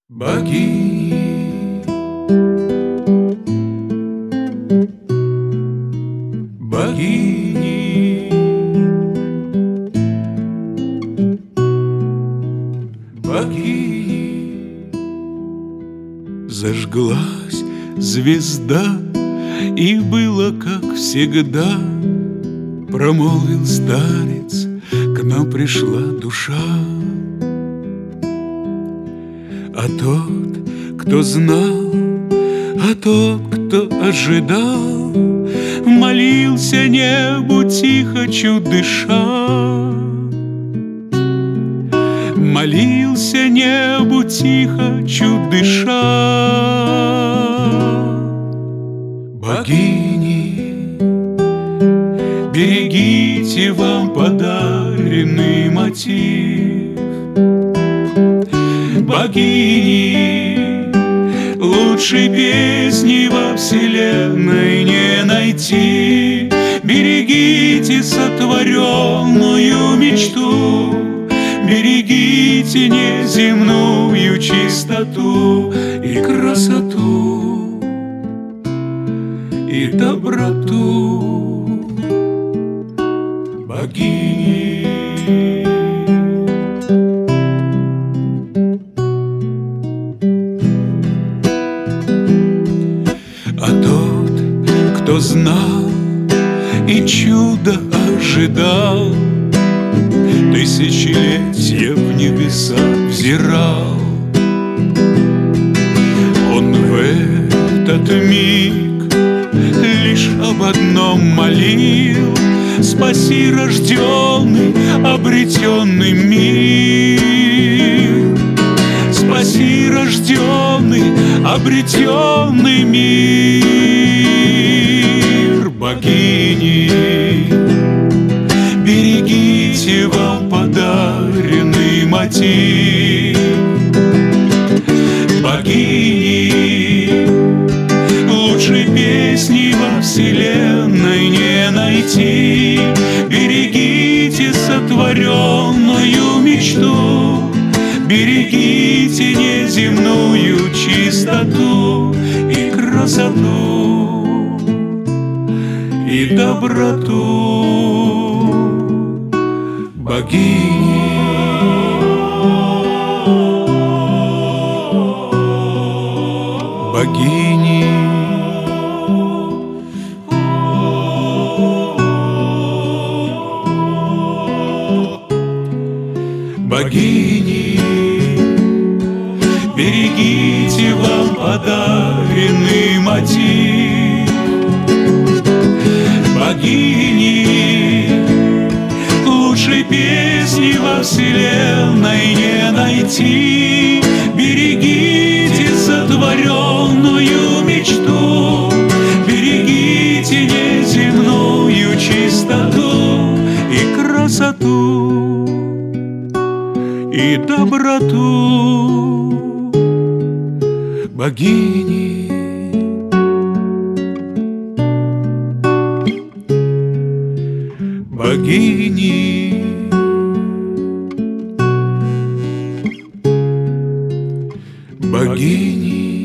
Богини, богини, богини. Зажглась звезда, и было, как всегда, промолвил старец: к нам пришла душа. А тот, кто знал, а тот, кто ожидал, молился небу тихо, чуть дыша. Молился небу тихо, чуть дыша. Богини, берегите вам подаренный мотив. Богини, лучшей песни во вселенной не найти. Берегите сотворенную мечту, берегите неземную чистоту и красоту, и доброту. Богини. А тот, кто знал и чудо ожидал, тысячелетия в небеса взирал. Он в этот миг лишь об одном молил: спаси рожденный, обретенный мир. Спаси рожденный, обретенный мир. Богини, берегите вам подаренный мотив. Богини, лучшей песни во вселенной не найти. Берегите сотворенную мечту, берегите неземную чистоту и красоту, и доброту. Богини. Богини. Богини, берегите вам подаренный мотив. Богини, лучшей песни во вселенной не найти. Берегите сотворенную мечту, берегите неземную чистоту и красоту, и доброту. Богини. Богини. Богини.